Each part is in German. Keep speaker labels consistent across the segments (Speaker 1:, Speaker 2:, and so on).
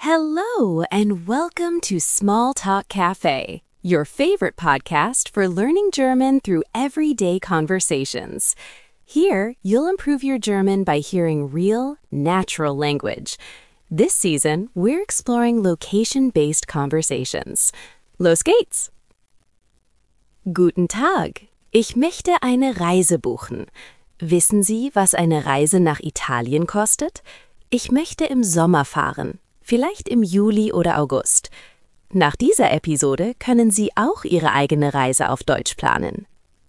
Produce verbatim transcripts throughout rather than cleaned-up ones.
Speaker 1: Hello and welcome to Small Talk Cafe, your favorite podcast for learning German through everyday conversations. Here, you'll improve your German by hearing real, natural language. This season, we're exploring location-based conversations. Los geht's! Guten Tag, ich möchte eine Reise buchen. Wissen Sie, was eine Reise nach Italien kostet? Ich möchte im Sommer fahren. Vielleicht im Juli oder August. Nach dieser Episode können Sie auch Ihre eigene Reise auf Deutsch planen.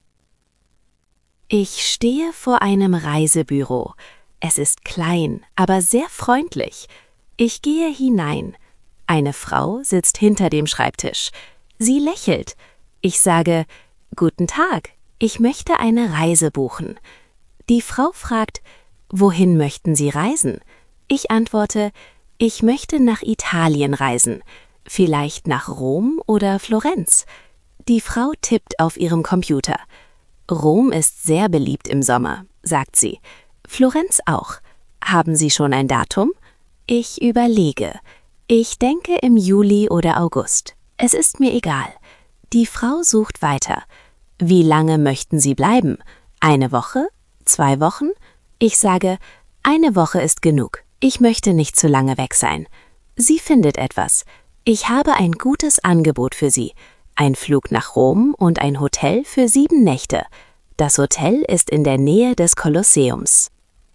Speaker 1: Ich stehe vor einem Reisebüro. Es ist klein, aber sehr freundlich. Ich gehe hinein. Eine Frau sitzt hinter dem Schreibtisch. Sie lächelt. Ich sage, Guten Tag, ich möchte eine Reise buchen. Die Frau fragt, wohin möchten Sie reisen? Ich antworte, ich möchte nach Italien reisen, vielleicht nach Rom oder Florenz. Die Frau tippt auf ihrem Computer. Rom ist sehr beliebt im Sommer, sagt sie. Florenz auch. Haben Sie schon ein Datum? Ich überlege. Ich denke im Juli oder August. Es ist mir egal. Die Frau sucht weiter. Wie lange möchten Sie bleiben? Eine Woche? Zwei Wochen? Ich sage, eine Woche ist genug. Ich möchte nicht zu lange weg sein. Sie findet etwas. Ich habe ein gutes Angebot für Sie. Ein Flug nach Rom und ein Hotel für sieben Nächte. Das Hotel ist in der Nähe des Kolosseums.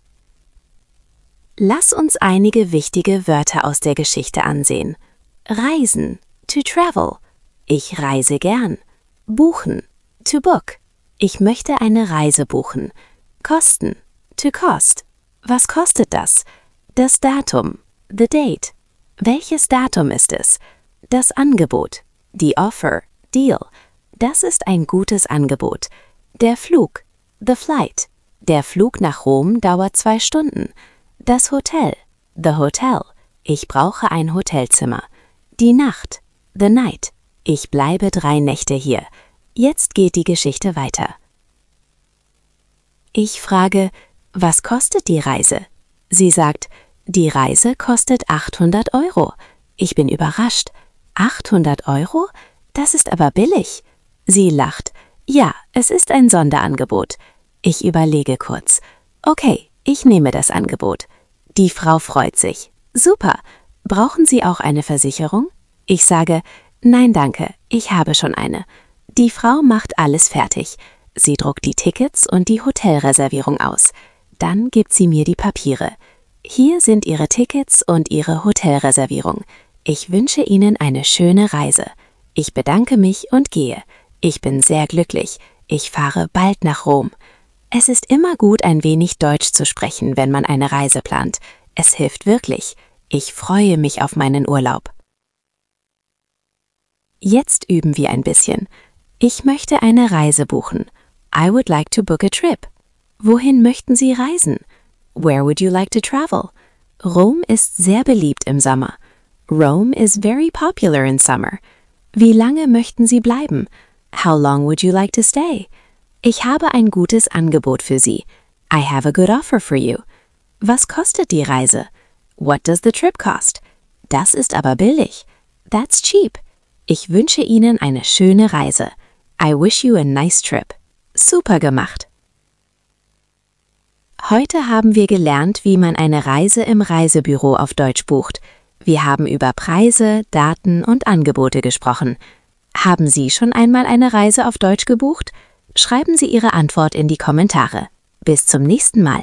Speaker 1: Lass uns einige wichtige Wörter aus der Geschichte ansehen. Reisen, to travel. Ich reise gern. Buchen, to book. Ich möchte eine Reise buchen. Kosten, to cost. Was kostet das? Das Datum, the date. Welches Datum ist es? Das Angebot, die Offer, deal. Das ist ein gutes Angebot. Der Flug, the flight. Der Flug nach Rom dauert zwei Stunden. Das Hotel, the hotel. Ich brauche ein Hotelzimmer. Die Nacht, the night. Ich bleibe drei Nächte hier. Jetzt geht die Geschichte weiter. Ich frage, was kostet die Reise? Sie sagt, die Reise kostet achthundert Euro. Ich bin überrascht. achthundert Euro? Das ist aber billig. Sie lacht. Ja, es ist ein Sonderangebot. Ich überlege kurz. Okay, ich nehme das Angebot. Die Frau freut sich. Super. Brauchen Sie auch eine Versicherung? Ich sage, nein, danke, ich habe schon eine. Die Frau macht alles fertig. Sie druckt die Tickets und die Hotelreservierung aus. Dann gibt sie mir die Papiere. Hier sind Ihre Tickets und Ihre Hotelreservierung. Ich wünsche Ihnen eine schöne Reise. Ich bedanke mich und gehe. Ich bin sehr glücklich. Ich fahre bald nach Rom. Es ist immer gut, ein wenig Deutsch zu sprechen, wenn man eine Reise plant. Es hilft wirklich. Ich freue mich auf meinen Urlaub. Jetzt üben wir ein bisschen. Ich möchte eine Reise buchen. I would like to book a trip. Wohin möchten Sie reisen? Where would you like to travel? Rom ist sehr beliebt im Sommer. Rome is very popular in summer. Wie lange möchten Sie bleiben? How long would you like to stay? Ich habe ein gutes Angebot für Sie. I have a good offer for you. Was kostet die Reise? What does the trip cost? Das ist aber billig. That's cheap. Ich wünsche Ihnen eine schöne Reise. I wish you a nice trip. Super gemacht. Heute haben wir gelernt, wie man eine Reise im Reisebüro auf Deutsch bucht. Wir haben über Preise, Daten und Angebote gesprochen. Haben Sie schon einmal eine Reise auf Deutsch gebucht? Schreiben Sie Ihre Antwort in die Kommentare. Bis zum nächsten Mal.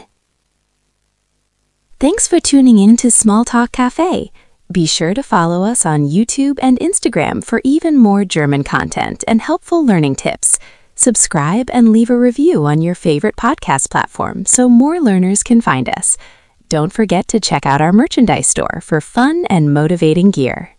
Speaker 1: Thanks for tuning in to Small Talk Cafe. Be sure to follow us on YouTube and Instagram for even more German content and helpful learning tips. Subscribe and leave a review on your favorite podcast platform so more learners can find us. Don't forget to check out our merchandise store for fun and motivating gear.